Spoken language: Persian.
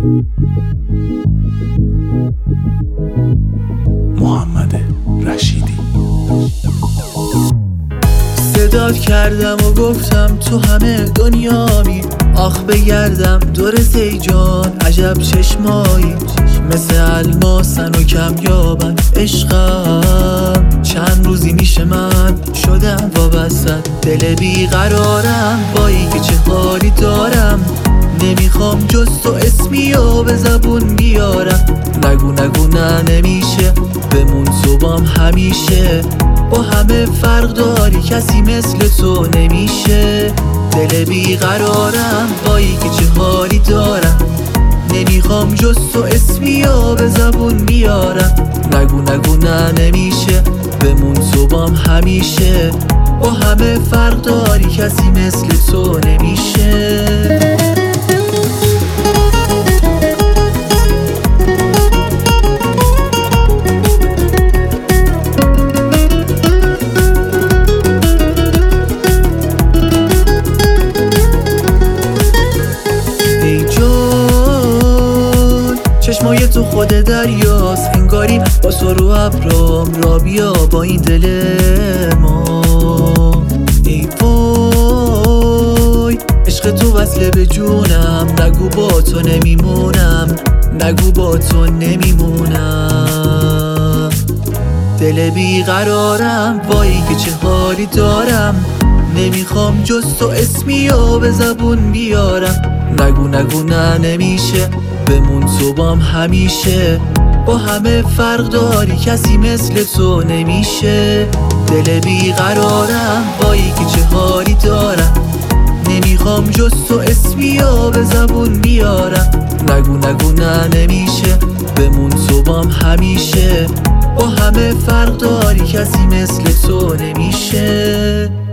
محمد رشیدی. صدات کردم و گفتم تو همه دنیامی، آخ بگردم دور زیجان عجب چشمایی، مثل الماسن و کمیابن عشقم. چند روزی میشه من شدم وابستت، دل بیقرارم با اینکه چه حالی دارم. نمیخوام جز تو اسمی و به زبون بیارم. نگو نگو نه نمیشه، بمون تو بام همیشه. با همه فرق داری کسی مثل تو نمیشه. دل بیقرارم با اینکه چه حالی دارم. نمیخوام جز تو اسمی و به زبون بیارم. نگو نگو نه نمیشه، بمون تو بام همیشه. با همه فرق داری کسی مثل تو نمیشه. چشمای تو خود دریاست، انگاری با تو رو ابرام را بیا با این دل ما. ای وای عشق تو وصله به جونم، نگو با تو نمیمونم، نگو با تو نمیمونم. دل بیقرارم وای که چه حالی دارم. نمیخوام جز تو اسمی و به زبون بیارم. نگو نگو نه نمیشه، بمون تو بام همیشه. با همه فرق داری کسی مثل تو نمیشه. دل بیقرارم وای که چه حالی دارم. نمیخوام جز تو اسمی و به زبون بیارم. نگو نگو نه نمیشه، بمون تو بام همیشه. با همه فرق داری کسی مثل تو نمیشه.